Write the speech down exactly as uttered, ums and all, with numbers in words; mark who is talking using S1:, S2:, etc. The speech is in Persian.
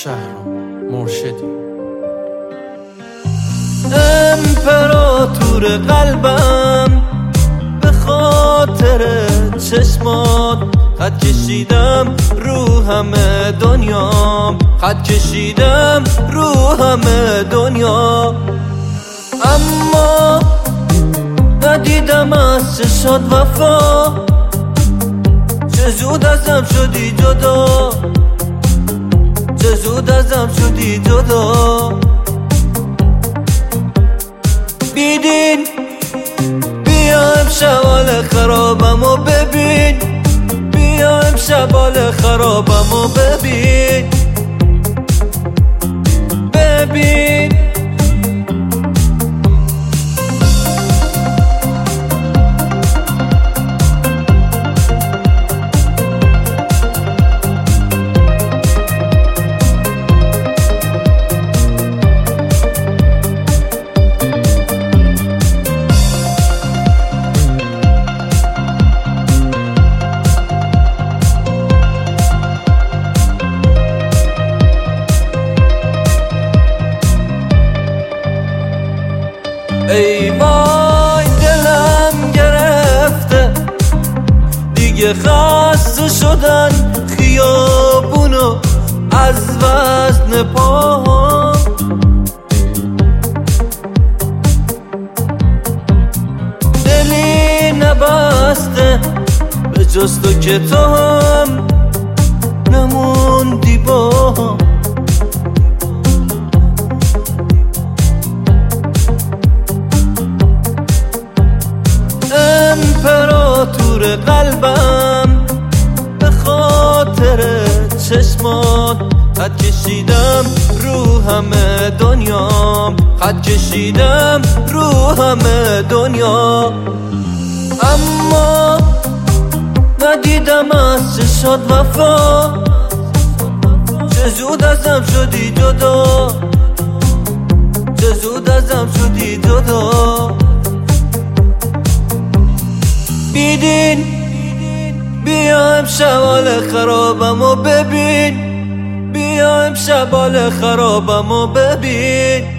S1: شهرام مرشدی.
S2: امپراتور قلبم به خاطر چشمات خط کشیدم رو همه دنیام، خط کشیدم رو همه دنیا. اما ندیدم از چشات وفا، چه زود ازم شدی جدا، چه زود ازم شدی جدا. بیدین بیا امشب حال خرابم و ببین، بیا امشب حال خرابم و ببین، ببین. ای وای دلم گرفته دیگه، خسته شدن خیابونو از وزن پاهم. دلی نبسته به جز تو که تو هم نموندی باهم. امپراتور قلبم به خاطر چشمات خط کشیدم رو همه دنیام، خط کشیدم رو همه دنیا. اما ندیدم از چشات وفا، چه زود ازم شدی جدا، چه زود ازم شدی جدا. بیدین بیا امشب حال خرابم و ببین، بیا امشب حال خرابم و ببین.